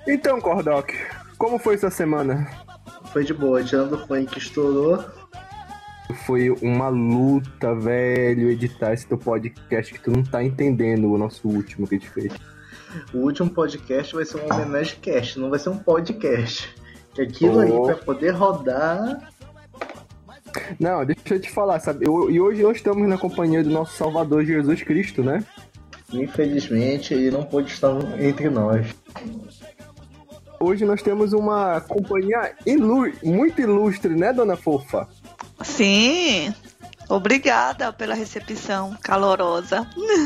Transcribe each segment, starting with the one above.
Então, Cordoc, como foi sua semana? Foi de boa, tirando o fone que estourou. Foi uma luta, velho, editar esse teu podcast que tu não tá entendendo, o nosso último que a gente fez. O último podcast vai ser um homenagem cast, não vai ser um podcast. Que aquilo aí, pra poder rodar... Não, deixa eu te falar, sabe? E hoje nós estamos na companhia do nosso Salvador Jesus Cristo, né? Infelizmente, ele não pôde estar entre nós. Hoje nós temos uma companhia muito ilustre, né, dona Fofa? Sim, obrigada pela recepção calorosa.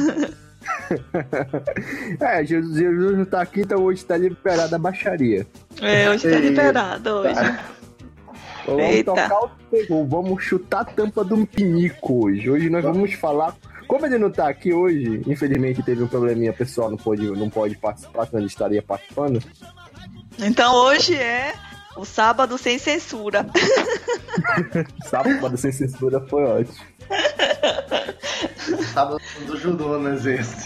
Jesus não tá aqui, então hoje tá liberada a baixaria. Hoje tá liberado, hoje. Vamos tocar o terror, vamos chutar a tampa de um pinico hoje. Hoje nós vamos falar... Como ele não tá aqui hoje, infelizmente teve um probleminha pessoal, não pode participar, senão ele estaria participando. Então hoje é o sábado sem censura. Sábado sem censura foi ótimo. Sábado do Judonas esse.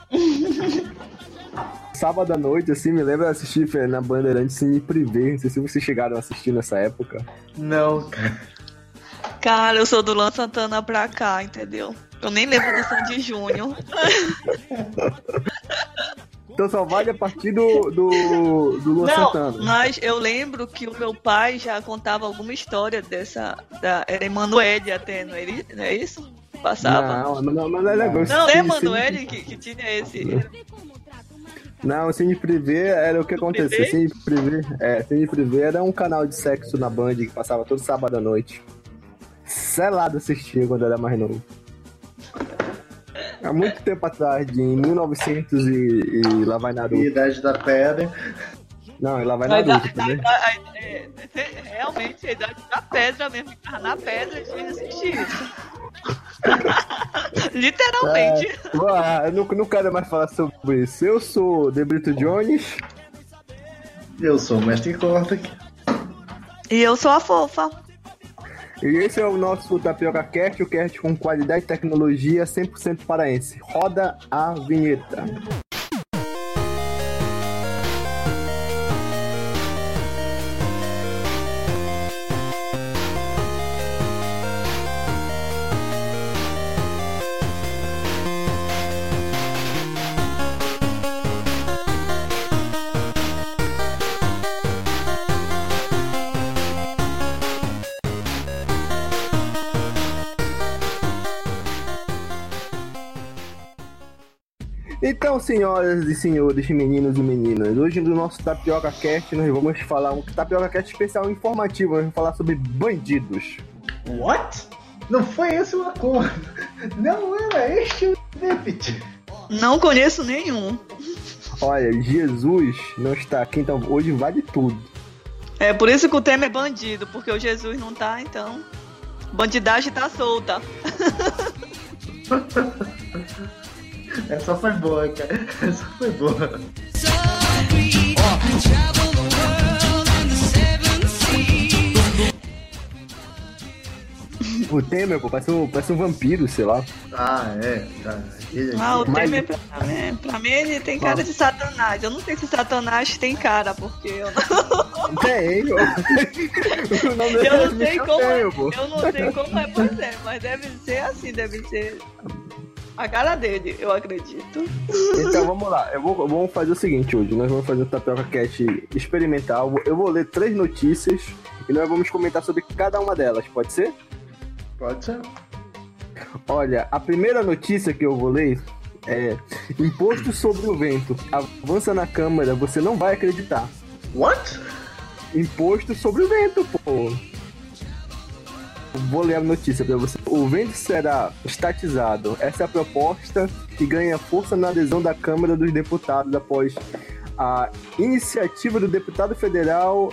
Sábado à noite, assim, me lembra assistir na Bandeirantes Cine Privé. Não sei se vocês chegaram a assistir nessa época. Não, cara. Cara, eu sou do Luan Santana pra cá, entendeu? Eu nem lembro do Sandy Júnior. Então só vale a partir do Luan Santana. Mas eu lembro que o meu pai já contava alguma história era Emanuele até, não é isso? Passava. Não é legal. Não é Emanuele que tinha esse... Não, o Cine Privé era o que acontecia. Cine Privé era um canal de sexo na Band que passava todo sábado à noite. Selado assistia quando era mais novo. Há muito tempo atrás, em 1900 e lá vai Naruto. Idade da Pedra. Não, e lá vai Naruto também. Realmente, a Idade da Pedra mesmo. Na pedra, a gente assistia isso. Literalmente. Eu não quero mais falar sobre isso. Eu sou Debrito Jones. Eu sou o Mestre Corta. E eu sou a Fofa. E esse é o nosso Tapioca Cast, o cast com qualidade e tecnologia 100% paraense. Roda a vinheta. Então, senhoras e senhores, meninos e meninas, hoje no nosso Tapioca Cast nós vamos falar um Tapioca Cast especial informativo, nós vamos falar sobre bandidos. What? Não foi esse o acordo. Não era este o déficit. Não conheço nenhum. Olha, Jesus não está aqui, então hoje vale tudo. É por isso que o tema é bandido, porque o Jesus não tá, então bandidagem tá solta. Essa foi boa, cara. Essa foi boa. O Temer, pô, parece um vampiro, sei lá. Ah, é. Tá. O Temer, pra mim, ele tem cara de Satanás. Eu não sei se Satanás tem cara, porque eu não... Tem, eu não sei como é, pois é, mas deve ser assim, deve ser... A cara dele, eu acredito. Então vamos lá, vamos fazer o seguinte hoje. Nós vamos fazer o Tapioca Cast experimental. Eu vou ler 3 notícias e nós vamos comentar sobre cada uma delas, pode ser? Pode ser. Olha, a primeira notícia que eu vou ler é: Imposto sobre o vento avança na Câmara, você não vai acreditar. What? Imposto sobre o vento, pô. Vou ler a notícia pra você. O vento será estatizado. Essa é a proposta que ganha força na adesão da Câmara dos Deputados após a iniciativa do deputado federal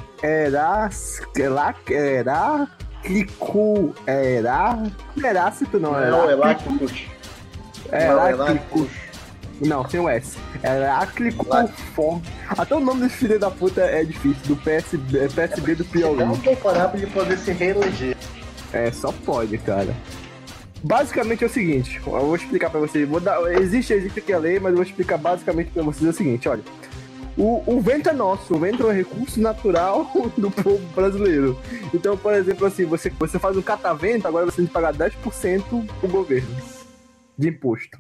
Não, sem o S. Heráclito Fon. Até o nome desse filho da puta é difícil. Do PSB do Piauí. Não decorar pra ele poder se reeleger. É, só pode, cara. Basicamente é o seguinte, eu vou explicar pra vocês. Existe aqui a lei, mas eu vou explicar basicamente pra vocês o seguinte, olha. O vento é nosso, o vento é um recurso natural do povo brasileiro. Então, por exemplo, assim, você faz um catavento, agora você tem que pagar 10% pro governo de imposto.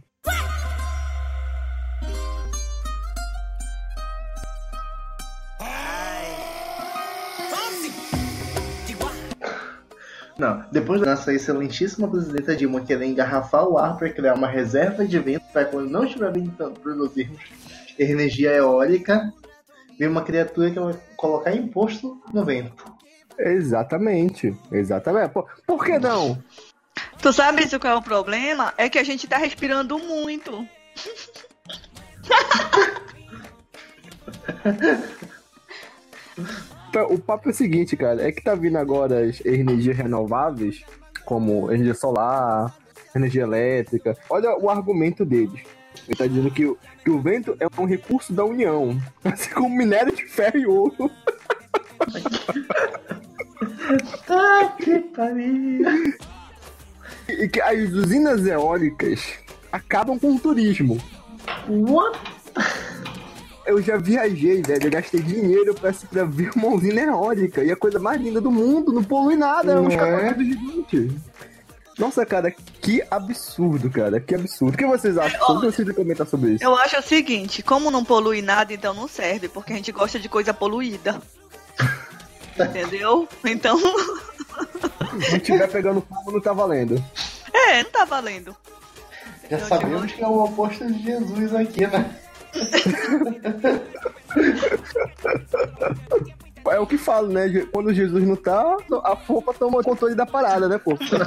Não, depois da nossa excelentíssima presidenta Dilma querer engarrafar o ar para criar uma reserva de vento para quando não estiver ventando produzirmos energia eólica, vem uma criatura que vai colocar imposto no vento. Exatamente. Por que não? Tu sabe isso qual é o problema? É que a gente tá respirando muito. O papo é o seguinte, cara, é que tá vindo agora as energias renováveis, como energia solar, energia elétrica. Olha o argumento deles. Ele tá dizendo que o vento é um recurso da União, assim como minério de ferro e ouro. Que pariu! E que as usinas eólicas acabam com o turismo. What? Eu já viajei, velho, eu gastei dinheiro pra ver uma usina eólica. E a coisa mais linda do mundo, não polui nada, é um escapamento gigante. Nossa, cara, que absurdo, cara, que absurdo. O que vocês acham? O que vocês comentar sobre isso? Eu acho o seguinte, como não polui nada, então não serve, porque a gente gosta de coisa poluída. Entendeu? Então... Se estiver pegando fogo, não tá valendo. Não tá valendo. Já sabemos que é o oposto de Jesus aqui, né? É o que falo, né? Quando Jesus não tá, a fofa toma o controle da parada, né, pô?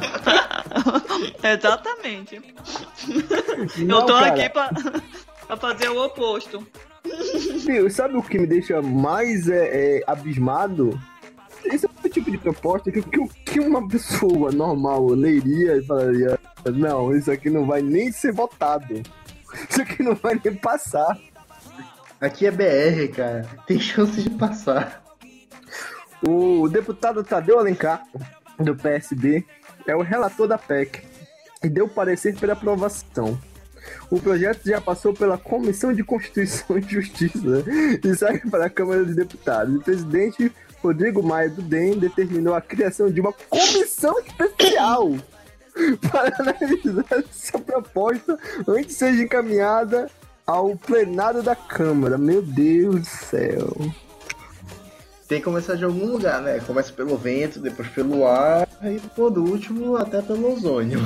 Exatamente. Não, eu tô cara, aqui pra fazer o oposto. Sabe o que me deixa mais abismado? Esse é o tipo de proposta que uma pessoa normal leria e falaria: não, isso aqui não vai nem ser votado. Isso aqui não vai nem passar. Aqui é BR, cara. Tem chance de passar. O deputado Tadeu Alencar, do PSD, é o relator da PEC e deu parecer pela aprovação. O projeto já passou pela Comissão de Constituição e Justiça e segue para a Câmara dos Deputados. O presidente Rodrigo Maia do DEM determinou a criação de uma comissão especial para analisar essa proposta antes de seja encaminhada ao plenário da Câmara. Meu Deus do céu. Tem que começar de algum lugar, né? Começa pelo vento, depois pelo ar e por último até pelo ozônio.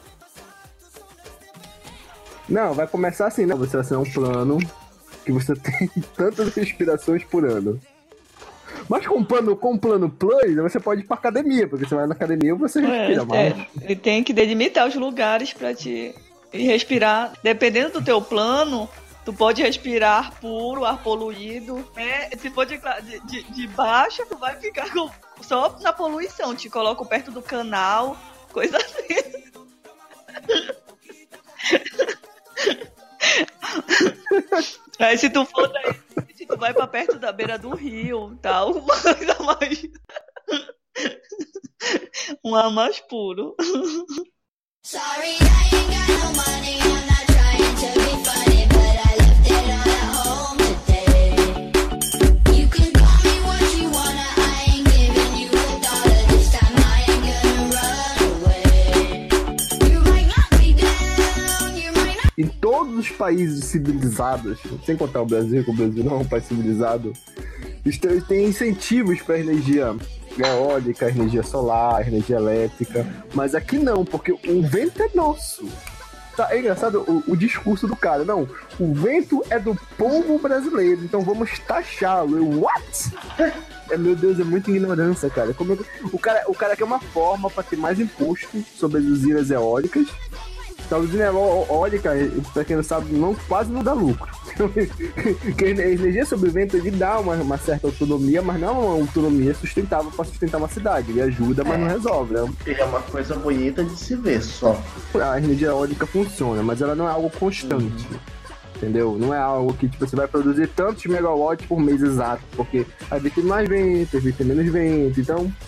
Não, vai começar assim, né? Você vai assinar um plano que você tem tantas respirações por ano. Mas com o plano Plus, você pode ir pra academia, porque você vai na academia e você respira mais. E tem que delimitar os lugares pra te respirar. Dependendo do teu plano, tu pode respirar puro, ar poluído. Se for de baixa, tu vai ficar só na poluição. Te coloco perto do canal, coisa assim. Aí se tu for daí, se tu vai pra perto da beira do rio, tal, uma coisa mais... um ar mais puro. Sorry, I ain't got no money, I'm not trying to be funny, but I left it all at home today. You can call me what you wanna, I ain't giving you $1 this time, I ain't gonna run away. You might not be down, you might not... Em todos os países civilizados, sem contar o Brasil, que o Brasil não é um país civilizado, tem incentivos para energia eólica, energia solar, energia elétrica, mas aqui não, porque o vento é nosso. Tá, é engraçado o discurso do cara. Não, o vento é do povo brasileiro, então vamos taxá-lo. What? Meu Deus, é muita ignorância, cara. O cara quer uma forma para ter mais imposto sobre as usinas eólicas. A usina eólica, pra quem não sabe, quase não dá lucro. Porque a energia sobre o vento ele dá uma certa autonomia, mas não é uma autonomia sustentável para sustentar uma cidade. Ele ajuda, mas não resolve, né? É uma coisa bonita de se ver só. A energia eólica funciona, mas ela não é algo constante. Entendeu? Não é algo que tipo, você vai produzir tantos megawatts por mês exato, porque às vezes tem mais vento, às vezes tem menos vento, então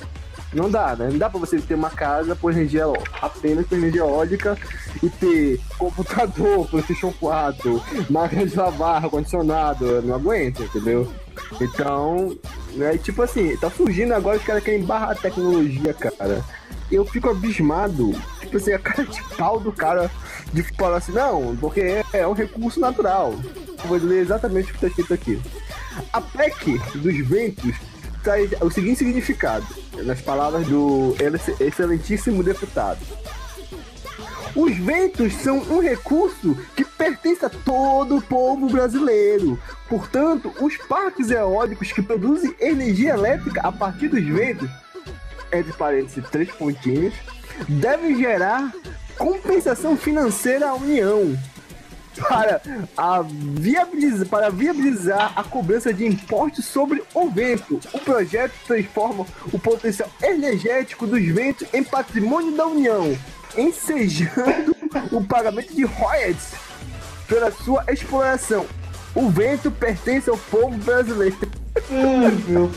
Não dá, né? Não dá pra você ter uma casa por energia apenas por energia eólica e ter computador, PlayStation 4, máquina de lavar, ar-condicionado. Não aguenta, entendeu? Então, né, tipo assim, tá surgindo agora os caras querem barrar a tecnologia, cara. Eu fico abismado, tipo assim, a cara de pau do cara de falar assim, não, porque é um recurso natural. Vou ler exatamente o que tá escrito aqui. A PEC dos ventos traz o seguinte significado, nas palavras do excelentíssimo deputado. Os ventos são um recurso que pertence a todo o povo brasileiro. Portanto, os parques eólicos que produzem energia elétrica a partir dos ventos, entre parênteses 3 pontinhos, devem gerar compensação financeira à União para viabilizar a cobrança de impostos sobre o vento. O projeto transforma o potencial energético dos ventos em patrimônio da União, ensejando o pagamento de royalties pela sua exploração. O vento pertence ao povo brasileiro. Meu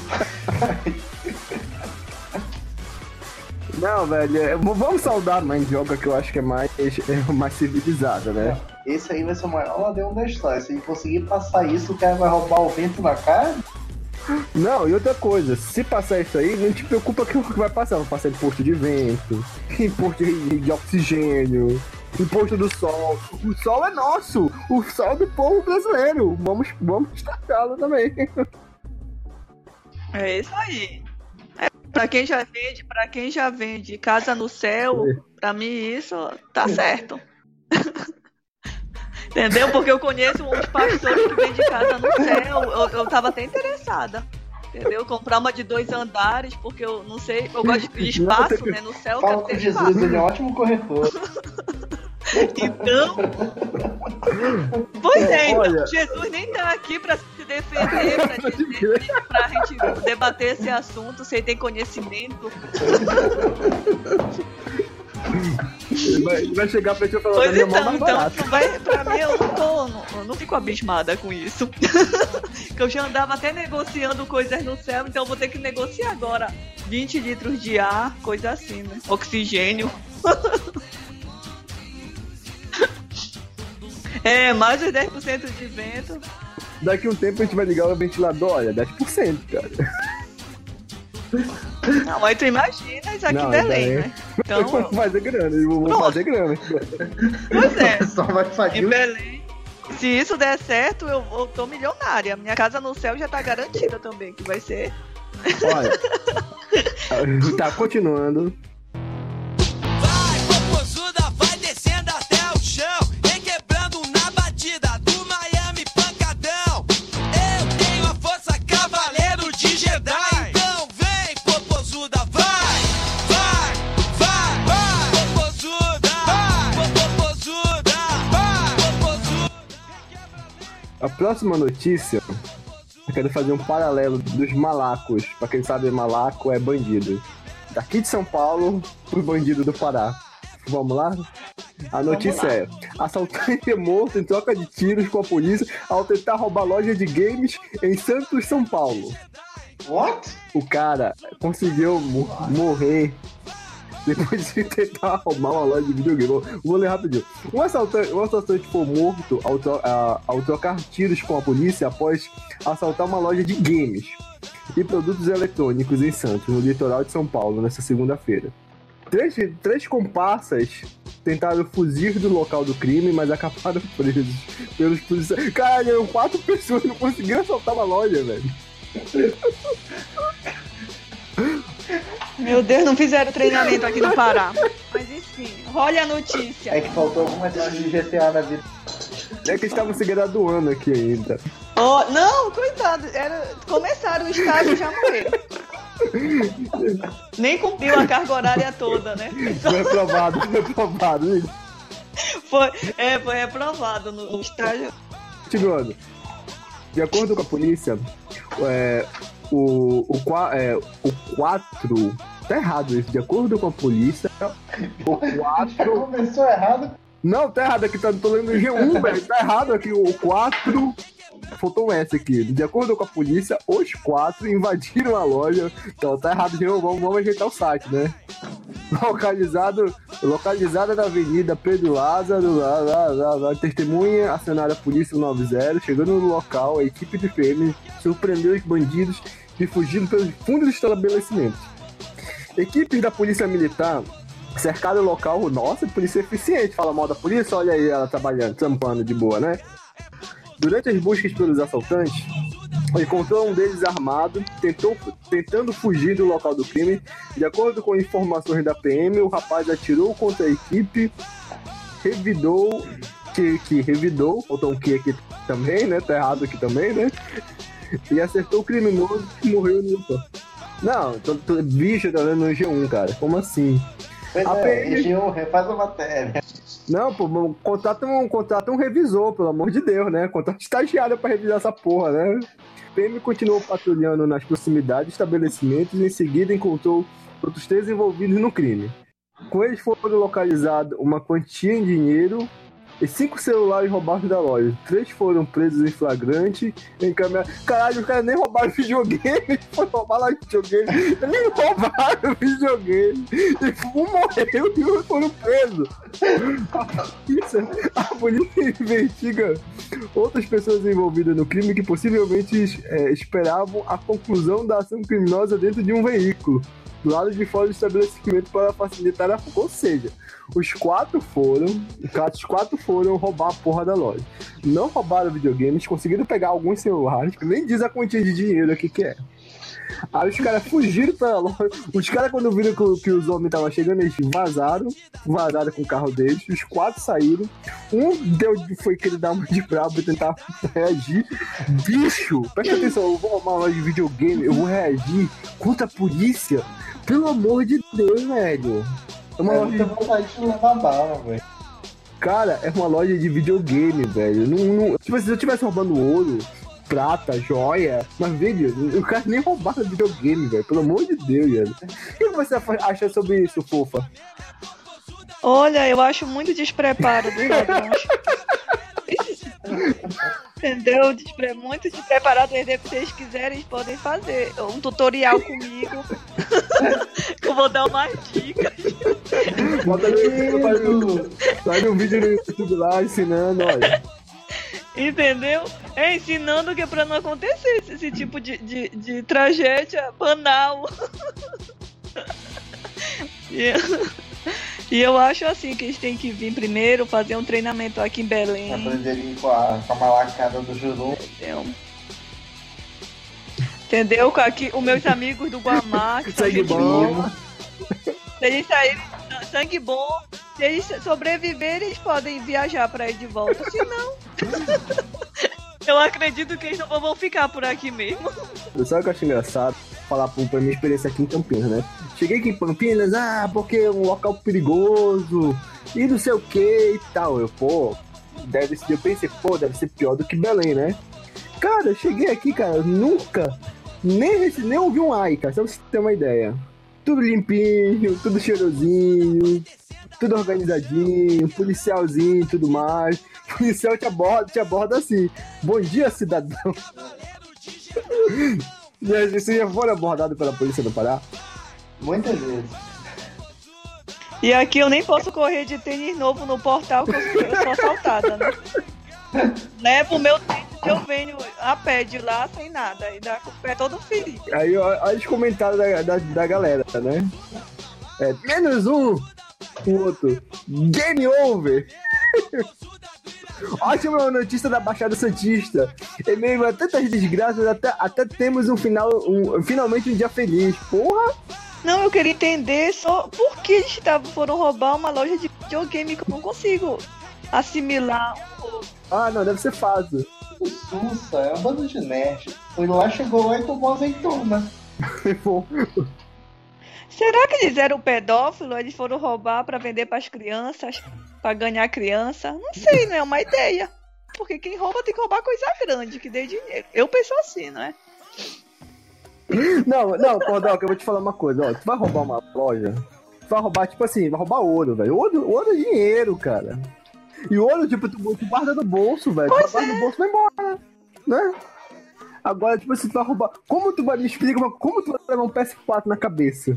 Não, velho, vamos saudar a mandioca, que eu acho que é mais civilizada, né? Esse aí vai ser o maior ladrão da história. Se ele conseguir passar isso, o cara vai roubar o vento na cara? Não, e outra coisa, se passar isso aí, não te preocupa que vai passar. Vai passar imposto de vento, imposto de oxigênio, imposto do sol. O sol é nosso, o sol é do povo brasileiro. Vamos destacá-lo também. É isso aí. Pra quem já vende casa no céu, pra mim isso tá certo. Entendeu? Porque eu conheço uns pastores que vendem casa no céu. Eu tava até interessada. Entendeu? Comprar uma de 2 andares, porque eu não sei, eu gosto de espaço, né? No céu eu Fala quero com ter Jesus, espaço. ele é um ótimo corretor. Então. Pois é, então, Olha. Jesus nem tá aqui pra se defender, pra gente debater esse assunto, se ele tem conhecimento. Ele vai chegar pra gente e falar Pois minha mão então, mais barata. pra mim eu não fico abismada com isso. Que eu já andava até negociando coisas no céu, então eu vou ter que negociar agora 20 litros de ar, coisa assim, né? Oxigênio. Mais os 10% de vento. Daqui um tempo a gente vai ligar o ventilador, olha, 10%, cara. Não, mas tu imagina isso aqui em Não, Belém, daí- né? Então, Vou fazer grana, eu vou Pronto. fazer grana. pois é, Só vai em fazer Belém, se isso der certo, eu tô milionária. Minha casa no céu já tá garantida também, que vai ser. Olha, tá continuando. Vai, popozuda, vai descendo até o chão. Vem quebrando na batida do Miami pancadão. Eu tenho a força cavaleiro de Jedi. Então vem, popozuda, vai, vai, vai, vai. Popozuda, vai, popozuda, vai, popozuda. A próxima notícia, eu quero fazer um paralelo dos malacos. Pra quem sabe, malaco é bandido. Daqui de São Paulo, pro bandido do Pará. Vamos lá? A notícia é: assaltante é morto em troca de tiros com a polícia ao tentar roubar loja de games em Santos, São Paulo. What? O cara conseguiu morrer depois de tentar roubar uma loja de videogame. Vou ler rapidinho. Um assaltante foi morto ao trocar tiros com a polícia após assaltar uma loja de games e produtos eletrônicos em Santos, no litoral de São Paulo, nesta segunda-feira. Três comparsas tentaram fugir do local do crime, mas acabaram presos pelos policiais. Caralho, 4 pessoas não conseguiram assaltar uma loja, velho. Meu Deus, não fizeram treinamento aqui no Pará. Mas enfim, olha a notícia. É que faltou algumas horas de GTA na vida. É que estavam se graduando aqui ainda. Oh, não, coitado, começaram o estágio e já morreram. Nem cumpriu a carga horária toda, né? Foi reprovado. Foi reprovado no estágio. Continuando. De acordo com a polícia, o 4... Tá errado isso. De acordo com a polícia, o 4... Começou errado. Não, tá errado aqui, tô lendo o G1, velho. Tá errado aqui, o 4... faltou essa aqui. De acordo com a polícia, os 4 invadiram a loja. Então tá errado de novo, vamos ajeitar o site, né? Localizada na Avenida Pedro Lázaro, testemunha acionada a polícia 90, chegando no local, a equipe de PM surpreendeu os bandidos e fugindo pelos fundos do estabelecimento. Equipes da polícia militar cercaram o local. Nossa, polícia eficiente, fala mal da polícia, olha aí ela trabalhando, tampando de boa, né? Durante as buscas pelos assaltantes, encontrou um deles armado, tentando fugir do local do crime. De acordo com informações da PM, o rapaz atirou contra a equipe, revidou, faltou um que aqui também, né? Tá errado aqui também, né? E acertou o criminoso que morreu no local. Não, bicho, tá lendo no G1, cara. Como assim? Pois G1, refaz a matéria. Não, pô, contrata um revisor, pelo amor de Deus, né? Contrata um estagiário pra revisar essa porra, né? PM continuou patrulhando nas proximidades do estabelecimento e em seguida encontrou outros 3 envolvidos no crime. Com eles foram localizados uma quantia em dinheiro e 5 celulares roubados da loja. 3 foram presos em flagrante, encaminhados. Caralho, os caras nem roubaram videogame, foram roubar lá videogame, nem roubaram videogame. E um morreu e outros foram presos. A polícia investiga outras pessoas envolvidas no crime que possivelmente esperavam a conclusão da ação criminosa dentro de um veículo do lado de fora do estabelecimento para facilitar a fuga. Ou seja, os 4 foram roubar a porra da loja. Não roubaram videogames, conseguiram pegar alguns celulares, que nem diz a quantia de dinheiro aqui que é. Aí os caras fugiram pra loja. Os caras, quando viram que os homens estavam chegando, eles vazaram com o carro deles. Os 4 saíram. Foi querer dar uma de brabo e tentar reagir. Bicho, presta atenção, eu vou roubar uma loja de videogame, eu vou reagir contra a polícia. Pelo amor de Deus, velho. É uma loja de vontade de levar bala, velho. Cara, é uma loja de videogame, velho. Tipo, se eu estivesse roubando ouro, prata, joia, mas velho, o cara nem roubaram videogame, velho. Pelo amor de Deus, velho. O que você acha sobre isso, fofa? Olha, eu acho muito despreparo dos ladrões. Entendeu? Muito despreparado. Se vocês quiserem, eles podem fazer um tutorial comigo. Eu vou dar umas dicas. Bota faz um vídeo no YouTube lá ensinando, olha. Entendeu? Ensinando que é pra não acontecer esse tipo de tragédia banal. E eu acho assim que eles têm que vir primeiro fazer um treinamento aqui em Belém. Aprenderem com a malacada do Juru. Entendeu? Com aqui, os meus amigos do Guamá, que são Sangue gente bom. boa. Se eles saírem, sangue bom. Se eles sobreviverem, eles podem viajar pra ir de volta. Se não, eu acredito que eles não vão ficar por aqui mesmo. Sabe o que eu acho engraçado? Falar pra minha experiência aqui em Campinas, né? Cheguei aqui em Campinas, porque é um local perigoso e não sei o que e tal. Eu pensei, deve ser pior do que Belém, né? Cara, eu cheguei aqui, cara, nunca, nem ouvi um ai, cara, só pra você ter uma ideia. Tudo limpinho, tudo cheirosinho, tudo organizadinho, policialzinho e tudo mais. O policial te aborda assim: bom dia, cidadão. Você já foi abordado pela polícia do Pará? Muitas vezes. E aqui eu nem posso correr de tênis novo no portal, que eu sou assaltada, né? Levo o meu tênis e eu venho a pé de lá sem nada, e dá com o pé todo ferido. Aí olha os comentários da galera, né? Menos um, o outro. Game over! Ótima notícia da Baixada Santista. Em meio a tantas desgraças, até temos finalmente um dia feliz. Porra! Não, eu queria entender só por que eles foram roubar uma loja de videogame que eu não consigo assimilar um pouco. Ah, não, deve ser fácil. O Sussa é uma banda de nerd. Foi lá, chegou lá e tomou azeitona. Será que eles eram pedófilos? Eles foram roubar pra vender pras crianças, pra ganhar criança? Não sei, não é uma ideia. Porque quem rouba tem que roubar coisa grande, que dê dinheiro. Eu penso assim, não é? Não, Cordel, que eu vou te falar uma coisa, ó. Tu vai roubar uma loja, tu vai roubar, tipo assim, vai roubar ouro, velho. Ouro é dinheiro, cara. E ouro, tipo, tu guarda no bolso, velho. Tu guarda no bolso e vai embora. né? Agora, tipo assim, tu vai roubar. Como tu vai me explica, mas como tu vai levar um PS4 na cabeça?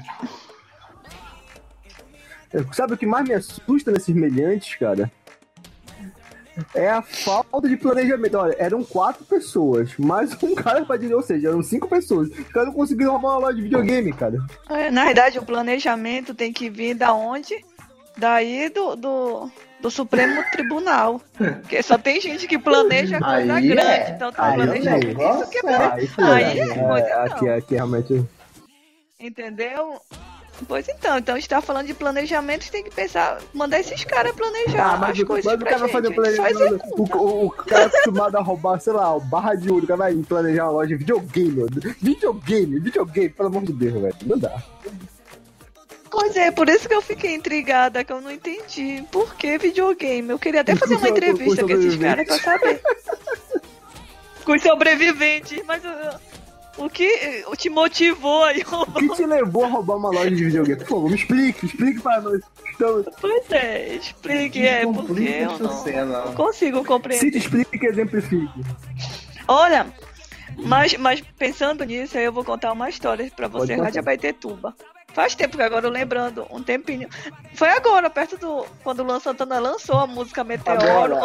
Sabe o que mais me assusta nesses meliantes, cara? É a falta de planejamento. Olha, eram 4 pessoas, mais um cara pra dizer, ou seja, eram 5 pessoas. Os caras não conseguiram roubar uma loja de videogame, cara. Na verdade, o planejamento tem que vir da onde? Daí do Supremo Tribunal. Porque só tem gente que planeja coisa Aí grande. é. Então Aí tem planejamento. é. Isso que é bom. Aí Aí aqui realmente. Entendeu? Pois então a gente tá falando de planejamento, tem que pensar, mandar esses caras planejar as coisas o pra cara vai fazer gente. A gente faz planejamento. executa. O cara é acostumado a roubar, sei lá, o barra de ouro, o cara vai planejar uma loja de videogame. Videogame, pelo amor de Deus, velho. Não dá. Pois é, por isso que eu fiquei intrigada, que eu não entendi. Por que videogame? Eu queria até fazer uma entrevista com esses caras pra saber. Com os sobreviventes, mas o que te motivou aí? O que te levou a roubar uma loja de videogame? Por favor, me explique para nós. Pois é, explique, porque eu não consigo Se compreender. te explique, exemplifique. Olha, mas pensando nisso, aí eu vou contar uma história pra Pode você contar. lá de Abaetetuba. Faz tempo que agora eu lembrando, um tempinho. Foi agora, perto do... Quando o Luan Santana lançou a música Meteoro.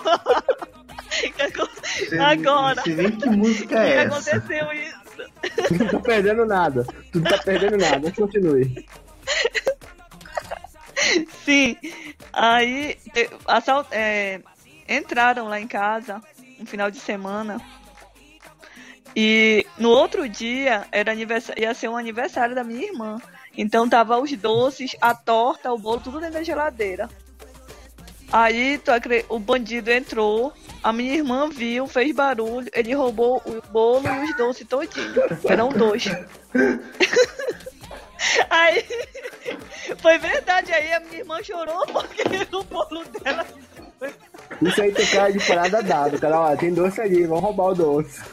Agora. Você nem que música é Que essa? aconteceu isso. Tu não tá perdendo nada. Mas continue. Sim. Aí entraram lá em casa no final de semana. E no outro dia ia ser um aniversário da minha irmã. Então tava os doces, a torta, o bolo, tudo dentro da geladeira. Aí o bandido entrou, a minha irmã viu, fez barulho, ele roubou o bolo e os doces todinho. Eram 2. Aí foi verdade, aí a minha irmã chorou porque o bolo dela. Isso aí tem cara de parada dada. Cara, ó, tem doce ali, vamos roubar o doce.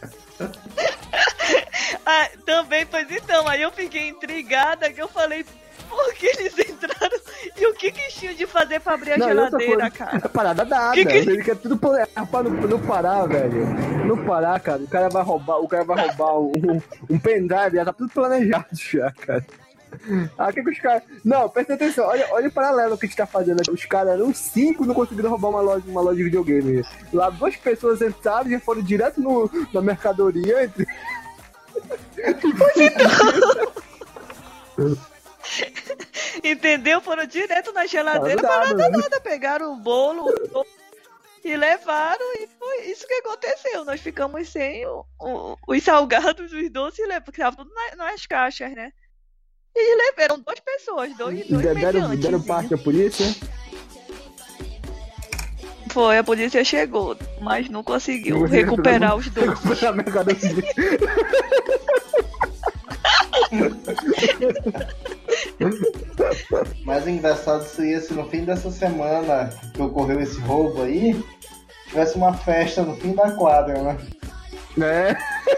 Também, pois então, aí eu fiquei intrigada que eu falei, por que eles entraram e o que eles tinham de fazer pra abrir a geladeira, cara? É parada dada. Ele quer tudo pra não parar, velho. Não parar, cara. O cara vai roubar um pendrive, já tá tudo planejado já, cara. O que os caras... Não, presta atenção, olha o paralelo que a gente tá fazendo aqui. Os caras eram 5 e não conseguiram roubar uma loja de videogame. Lá 2 pessoas entraram e já foram direto na mercadoria. Entendeu? Foram direto na geladeira, nada. Pegaram o bolo e levaram, e foi isso que aconteceu. Nós ficamos sem os salgados, os doces, porque estavam tudo nas caixas, né? E levaram 2 pessoas, dois mediantes. Deram parte à polícia? Foi, a polícia chegou, mas não conseguiu recuperar os doces. Na mercadoria. Mais engraçado seria se no fim dessa semana que ocorreu esse roubo aí, tivesse uma festa no fim da quadra, né? É.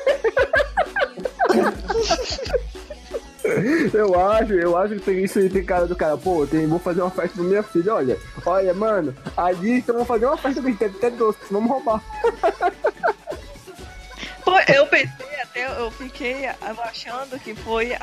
Eu acho que tem isso aí, tem cara do cara, pô, vou fazer uma festa pra minha filha, olha, mano, ali então vamos fazer uma festa que tem até doce, vamos roubar. Pô, eu pensei até, eu fiquei achando que foi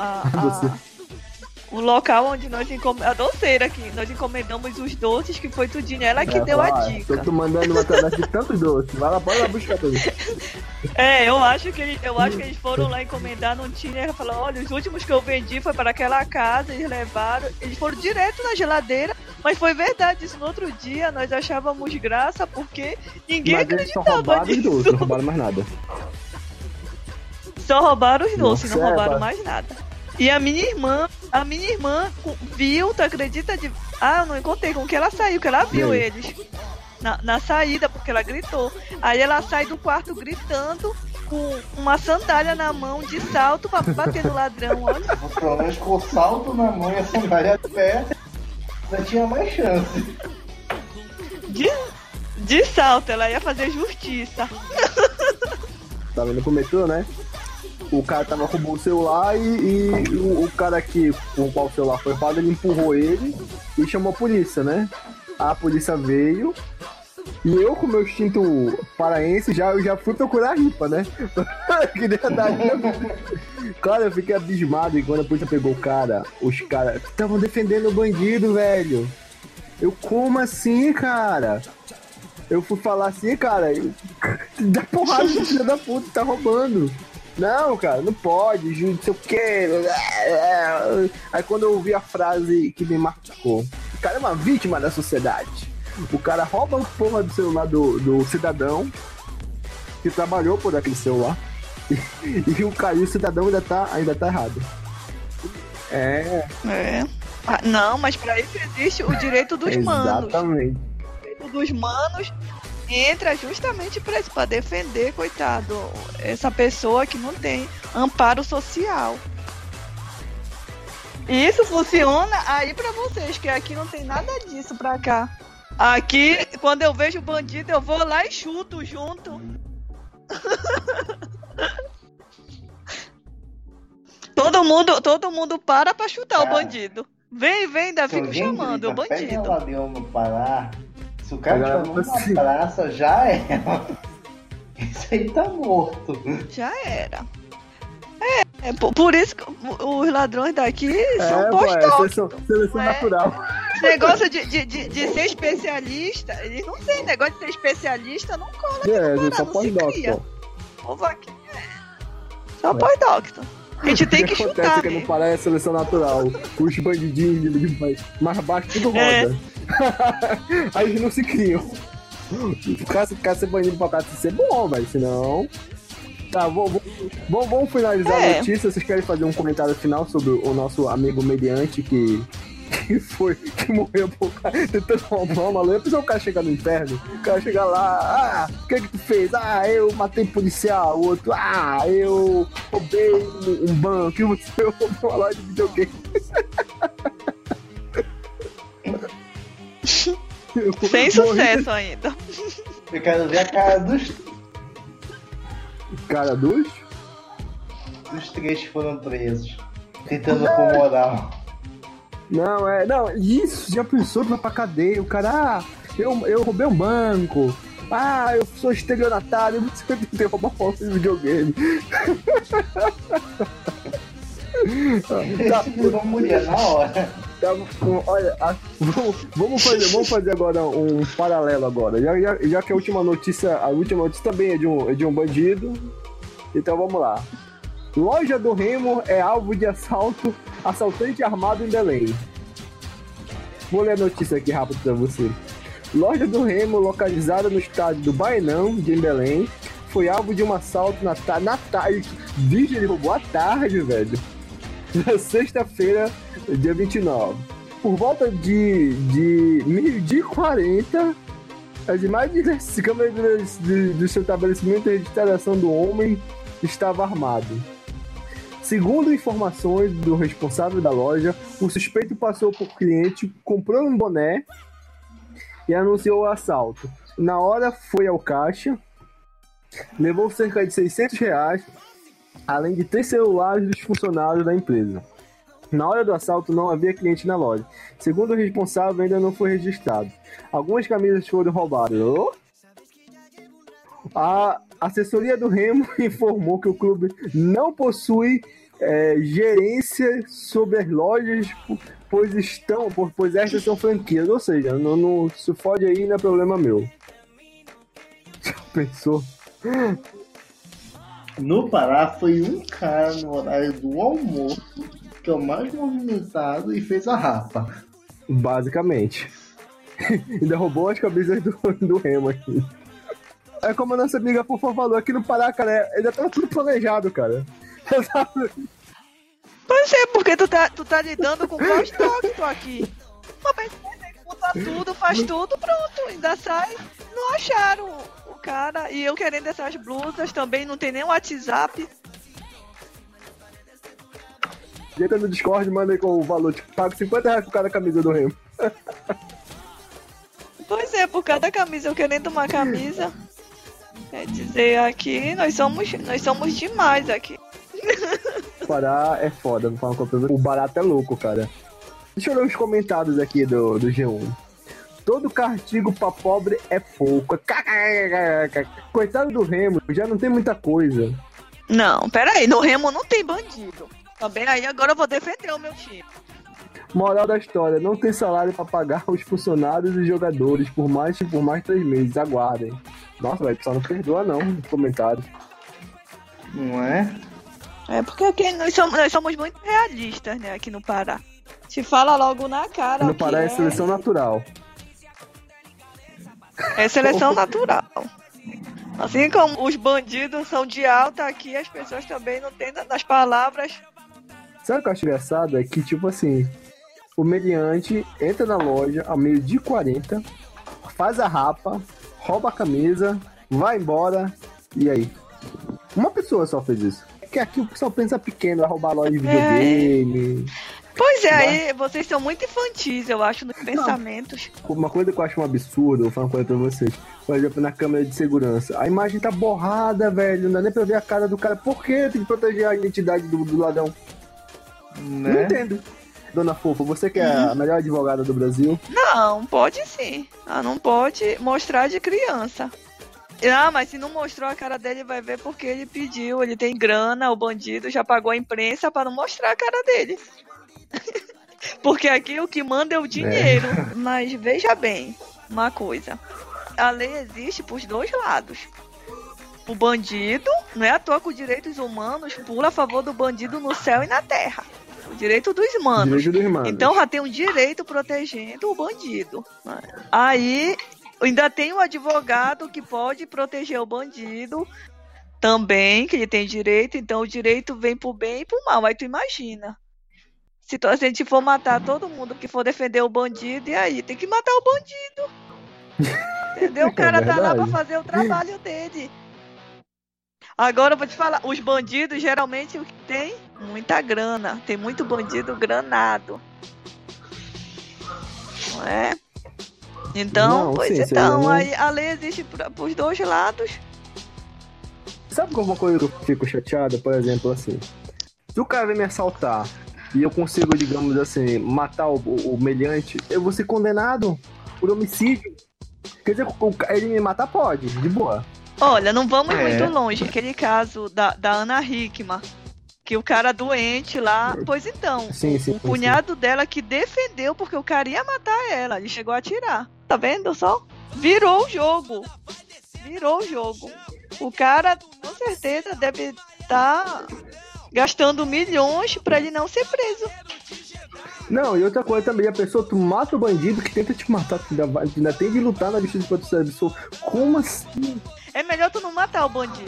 o local onde nós encomendamos, a doceira que nós encomendamos os doces, que foi tudinho, ela que deu a dica. Tô mandando uma tabela de tanto doce, vai lá, bora lá buscar tudo. Eu acho que eles foram lá encomendar, não tinha, ela falou, olha, os últimos que eu vendi foi para aquela casa, eles levaram, eles foram direto na geladeira, mas foi verdade, isso no outro dia nós achávamos graça, porque ninguém acreditava nisso. Doces, não roubaram mais nada. Só roubaram os doces, não roubaram mais nada. E a minha irmã viu, tu acredita? Eu não contei com que ela saiu, que ela viu eles na saída, porque ela gritou. Aí ela sai do quarto gritando, com uma sandália na mão, de salto, pra bater no ladrão, olha. Pelo menos com o salto na mão e a sandália de pé, já tinha mais chance. De salto, ela ia fazer justiça. Tava indo pro metrô, né? O cara roubou o celular e o cara aqui com o qual o celular foi roubado, ele empurrou ele e chamou a polícia, né? A polícia veio E eu, com meu instinto paraense, eu já fui procurar a ripa, né? Queria dar. Cara, eu fiquei abismado. E quando a polícia pegou o cara, os caras estavam defendendo o bandido, velho. Eu, como assim, cara? Eu fui falar assim, cara, dá porrada de filho da puta, tá roubando. Não, cara, não pode, não sei o quê. Aí quando eu ouvi a frase que me marcou, o cara é uma vítima da sociedade. O cara rouba a porra do celular do cidadão que trabalhou por aquele celular. E o cidadão ainda tá errado. É. Ah, não, mas pra isso existe o direito dos manos. Exatamente. O direito dos manos entra justamente pra isso, pra defender, coitado, essa pessoa que não tem amparo social. E isso funciona aí pra vocês, que aqui não tem nada disso pra cá. Aqui, quando eu vejo bandido, eu vou lá e chuto junto. Todo mundo para pra chutar o bandido. Vem, ainda fico chamando o bandido. Pega um avião no Pará, se o cara tá numa praça, já era. Esse aí tá morto. Já era. Por isso que os ladrões daqui são pós-tóxicos. Seleção natural. Esse negócio de ser especialista, eles não têm negócio de ser especialista, não cola aqui no Pará, só não se cria. pós-doctor. O povo aqui só pós-doctor. A gente tem que acontece chutar, que né? no Pará é seleção natural. Os bandidinhos mais baixo tudo roda. Aí eles não se criam. O cara ser bandido pra casa ser bom, velho. Senão. Tá, vamos finalizar a notícia. Vocês querem fazer um comentário final sobre o nosso amigo mediante que morreu por causa tentando roubar uma maluca? Pensou o cara chegar no inferno? O cara chegar lá, o que tu fez? Eu matei policial. O outro, eu roubei um banco. E você roubou uma loja de videogame. Sem sucesso ainda. Eu quero ver a cara dos três que foram presos. Tentando com moral. Não, isso, já pensou que vai pra cadeia? O cara, eu roubei um banco. Eu sou estelionatário, você tentei roubar foto de videogame. Vamos mulher na hora. Olha, vamos fazer agora um paralelo agora. Já que a última notícia também é de um bandido. Então vamos lá. Loja do Remo é alvo de assaltante armado em Belém. Vou ler a notícia aqui rápido pra você. Loja do Remo, localizada no estádio do Baenão, de Belém, foi alvo de um assalto na tarde. Vixe, ele roubou à tarde, velho. Na sexta-feira, dia 29. Por volta de 12h40, as imagens das câmeras do seu estabelecimento registraram a ação do homem que estava armado. Segundo informações do responsável da loja, o suspeito passou por cliente, comprou um boné e anunciou o assalto. Na hora foi ao caixa, levou cerca de R$600, além de 3 celulares dos funcionários da empresa. Na hora do assalto não havia cliente na loja. Segundo o responsável, ainda não foi registrado. Algumas camisas foram roubadas. A assessoria do Remo informou que o clube não possui gerência sobre as lojas, pois estas são franquias. Ou seja, não se fode aí, não é problema meu. Já pensou? No Pará foi um cara no horário do almoço, que é o mais movimentado, e fez a rapa. Basicamente. Ainda roubou as camisas do Remo aqui. É como a nossa amiga Fofa falou, aqui no Pará, cara, ainda tá tudo planejado, cara. Pois é, porque tu tá lidando com pós-tóxico aqui. Uma vez que conta tudo, faz tudo, pronto, ainda sai. Não acharam o cara, e eu querendo essas blusas também, não tem nem WhatsApp. Entra no Discord, manda aí com o valor, tipo, pago R$50 por cada camisa do Remo. Pois é, por cada camisa, eu querendo uma camisa. Quer dizer, aqui nós somos demais aqui. O Pará é foda, não fala com a pessoa. O barato é louco, cara. Deixa eu ler os comentários aqui do G1. Todo castigo pra pobre é pouco. Coitado do Remo, já não tem muita coisa. Não, peraí, no Remo não tem bandido. Também aí agora eu vou defender o meu time. Moral da história, não tem salário pra pagar os funcionários e jogadores por mais 3 meses. Aguardem. Nossa, velho, o pessoal não perdoa não nos comentários. Não é? É porque aqui nós somos muito realistas, né, aqui no Pará. Te fala logo na cara. No o que Pará é seleção natural. É seleção natural. Assim como os bandidos são de alta, aqui as pessoas também não têm nas palavras. Sabe o que eu acho engraçado? É que, tipo assim, o meliante entra na loja ao 12h40, faz a rapa, rouba a camisa, vai embora, e aí? Uma pessoa só fez isso. Porque aqui o pessoal pensa pequeno, vai roubar a loja de videogame. Pois é, aí vocês são muito infantis, eu acho, nos pensamentos. Uma coisa que eu acho um absurdo, vou falar uma coisa pra vocês. Por exemplo, na câmera de segurança. A imagem tá borrada, velho. Não dá nem pra ver a cara do cara. Por que tem que proteger a identidade do ladrão? Né? Não entendo. Dona Fofa, você que é a melhor advogada do Brasil. Não, pode sim. Não pode mostrar de criança. Mas se não mostrou a cara dele, vai ver porque ele pediu. Ele tem grana, o bandido já pagou a imprensa pra não mostrar a cara dele. Porque aqui o que manda é o dinheiro. Mas veja bem, uma coisa. A lei existe pros dois lados. O bandido, não é à toa que os direitos humanos pula a favor do bandido no céu e na terra. O direito dos humanos. Direito dos humanos. Então já tem um direito protegendo o bandido. Aí ainda tem o advogado que pode proteger o bandido também, que ele tem direito. Então o direito vem pro bem e pro mal. Aí tu imagina. Se a gente for matar todo mundo que for defender o bandido, e aí? Tem que matar o bandido. Entendeu? O cara tá lá pra fazer o trabalho dele. Agora eu vou te falar, os bandidos geralmente o que tem? Muita grana. Tem muito bandido granado. Não é? Então, Não, pois sim, então, não... aí a lei existe pros dois lados. Sabe alguma coisa que eu fico chateado, por exemplo, assim? Se o cara vem me assaltar e eu consigo, digamos assim, matar o meliante, eu vou ser condenado por homicídio. Quer dizer, ele me matar pode, de boa. Olha, não vamos muito longe. Aquele caso da Ana Hickman, que o cara doente lá... Pois então, o cunhado dela que defendeu porque o cara ia matar ela. Ele chegou a atirar. Tá vendo só? Virou o jogo. O cara, com certeza, deve estar gastando milhões pra ele não ser preso. Não, e outra coisa também, a pessoa, tu mata o bandido que tenta te matar, tu ainda tem de lutar na justiça de proteção da pessoa. Como assim? É melhor tu não matar o bandido.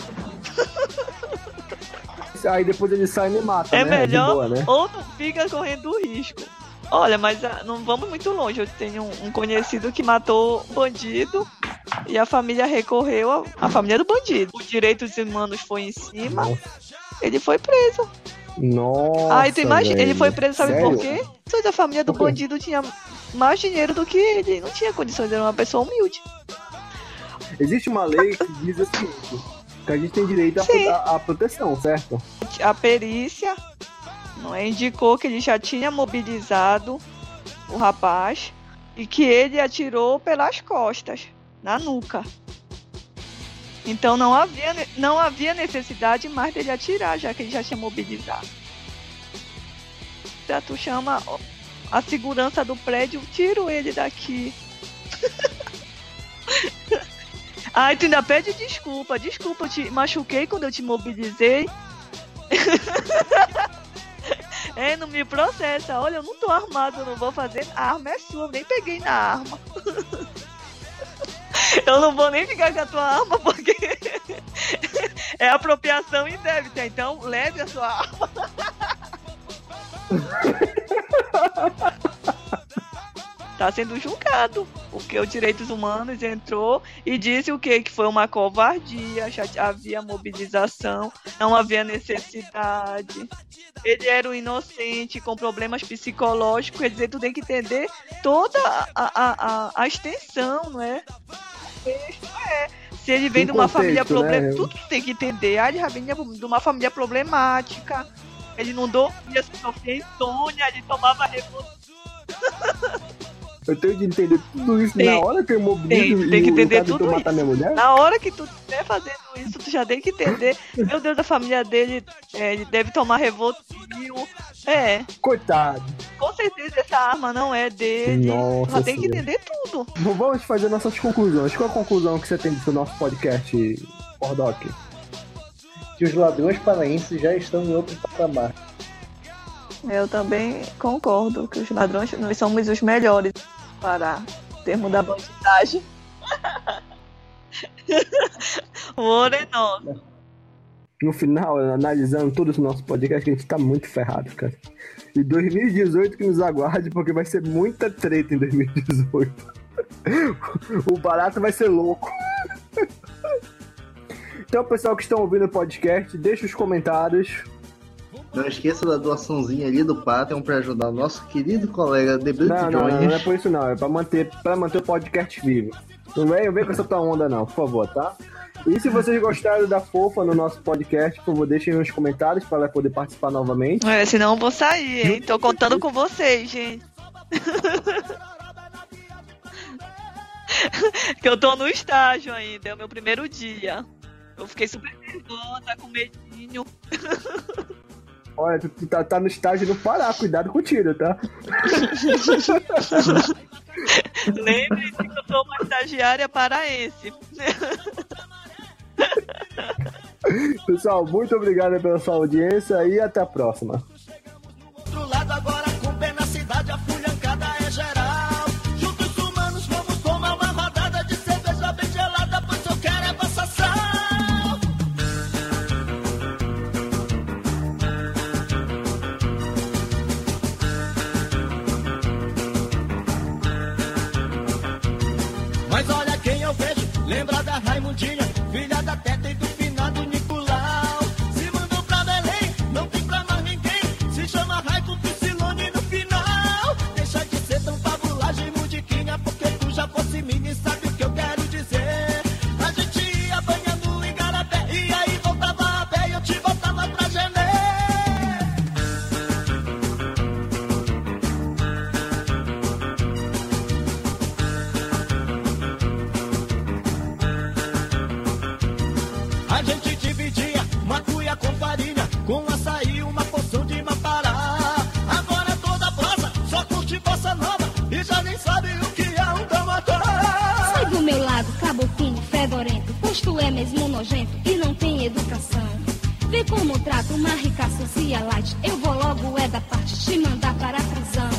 Aí depois ele sai e me mata, É né? melhor, De boa, né? ou tu fica correndo risco. Olha, mas não vamos muito longe. Eu tenho um conhecido que matou bandido e a família recorreu à família do bandido. Os direitos humanos foi em cima, ele foi preso. Nossa, Aí tu imagina, velho. ele foi preso, sabe Sério? por quê? Porque a família do bandido tinha mais dinheiro do que ele, não tinha condições, era uma pessoa humilde. Existe uma lei que diz assim, que a gente tem direito à proteção, certo? A perícia indicou que ele já tinha mobilizado o rapaz e que ele atirou pelas costas, na nuca. Então não havia necessidade mais dele atirar, já que ele já tinha mobilizado. Já tu chama a segurança do prédio, tiro ele daqui. Aí tu ainda pede desculpa. Desculpa, eu te machuquei quando eu te mobilizei. Não me processa. Olha, eu não tô armado, eu não vou fazer. A arma é sua, eu nem peguei na arma. Eu não vou nem ficar com a tua arma porque é apropriação indébita. Então, leve a sua arma. Tá sendo julgado, porque o Direitos Humanos entrou e disse o quê? Que foi uma covardia, já havia mobilização, não havia necessidade. Ele era um inocente com problemas psicológicos, quer dizer, tu tem que entender toda a extensão, não é? Se ele vem de uma família problemática, tudo tem que entender. Ele já vem de uma família problemática, ele não dormia, sofria insônia, ele tomava remédio. Eu tenho de entender tudo isso Tem- na hora que eu mobilizo tem que e o entender cara tentou tudo matar minha mulher? Na hora que tu estiver fazendo isso, tu já tem que entender. Meu Deus, a família dele ele deve tomar Revotril. Coitado. Com certeza essa arma não é dele. Nossa Já tem que Senhora. entender tudo. Vamos fazer nossas conclusões. Qual a conclusão que você tem do nosso podcast, Ordoc? Que os ladrões paraenses já estão em outro patamar. Eu também concordo que os ladrões, nós somos os melhores para o termo da bandidagem. O ouro é nosso. No final, analisando todo o nosso podcast, a gente tá muito ferrado, cara. E 2018 que nos aguarde, porque vai ser muita treta em 2018. O barato vai ser louco. Então, pessoal que estão ouvindo o podcast, deixa os comentários. Não esqueça da doaçãozinha ali do Patreon para ajudar o nosso querido colega The Brito Não Jones. é por isso não. É pra manter o podcast vivo. Não vem com essa tua onda não, por favor, tá? E se vocês gostaram da Fofa no nosso podcast, por favor, deixem nos comentários para ela poder participar novamente. Senão eu vou sair, hein? Tô contando com vocês, gente. Que eu tô no estágio ainda, é o meu primeiro dia. Eu fiquei super nervosa, com medinho. Olha, tu tá no estágio no Pará, cuidado com o tiro, tá? Lembre-se que eu sou uma estagiária paraense. Pessoal, muito obrigado pela sua audiência e até a próxima. Outro lado agora com pé na cidade, a fulhancada é geral. Juntos humanos vamos tomar uma rodada de cerveja bem gelada, pois eu quero é vossa sal. Mas olha quem eu vejo, lembra da Raimundinha, filha da Teta e do finado Nicolau. Se mandou pra Belém, não tem pra mais ninguém, se chama Raico Piscilone no final. Deixa de ser tão fabulagem, Mundiquinha, porque tu já fosse minha e sabe o que eu quero dizer. A gente ia banhando em Garapé, e aí voltava a pé e eu te voltava pra gemer. A gente dividia uma cuia com farinha, com açaí, uma porção de mapará. Agora toda prosa só curte bossa nova e já nem sabe o que é um tamatá. Sai do meu lado, caboclinho fedorento, pois tu é mesmo nojento e não tem educação. Vê como trato uma rica socialite, eu vou logo é da parte te mandar para a prisão.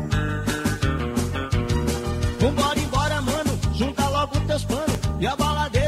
Vambora embora, mano, junta logo teus panos e a baladeira